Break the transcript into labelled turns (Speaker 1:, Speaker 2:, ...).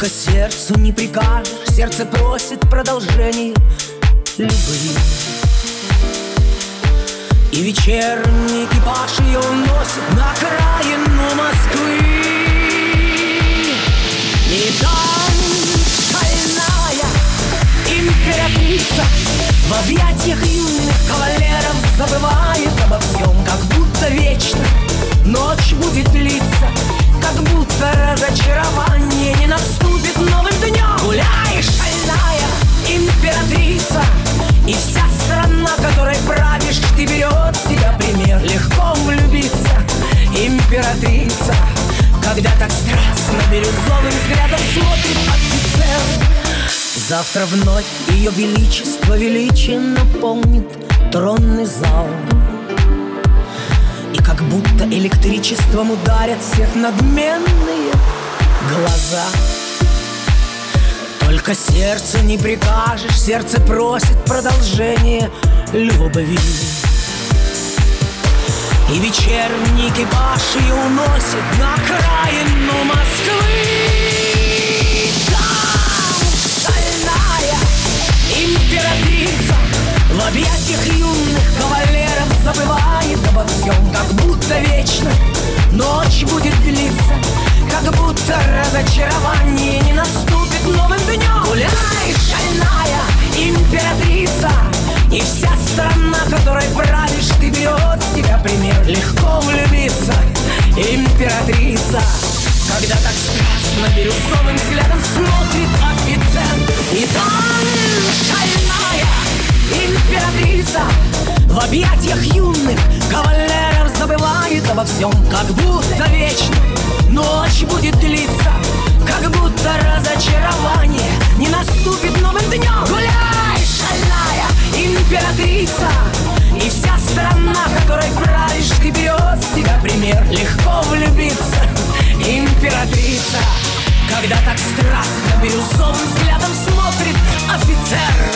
Speaker 1: Только сердцу не прикажешь, сердце просит продолжения любви. И вечерний экипаж ее уносит на окраину Москвы. И там шальная императрица в объятиях юных кавалеров забывает обо всем, как будто вечно ночь будет длиться, как будто разочарование не наступит новым днем. Гуляй, шальная императрица, и вся страна, которой правишь, ты, берет с тебя пример. Легко влюбиться, императрица, когда так страстно бирюзовым взглядом смотрит офицер. Завтра вновь ее величество величие наполнит тронный зал, и как будто электричеством ударят всех надменные глаза. Только сердцу не прикажешь, сердце просит продолжения любви. И вечерний экипаж ее уносит на окраину Москвы. Там шальная императрица в объятиях юных кавалеров забывает обо всем, как будто вечно ночь будет длиться, как будто разочарование не наступит новым днем. Гуляй, шальная императрица, и вся страна, которой правишь, ты, берет с тебя пример. Легко влюбиться, императрица, когда так страстно бирюзовым взглядом смотрит офицер. И там шальная императрица в объятиях юных кавалеров забывает обо всем, как будто вечно ночь будет длиться, как будто разочарование не наступит новым днем. Гуляй, шальная императрица, и вся страна, которой правишь, ты, берет с тебя пример. Легко влюбиться, императрица, когда так страстно бирюзовым взглядом смотрит офицер.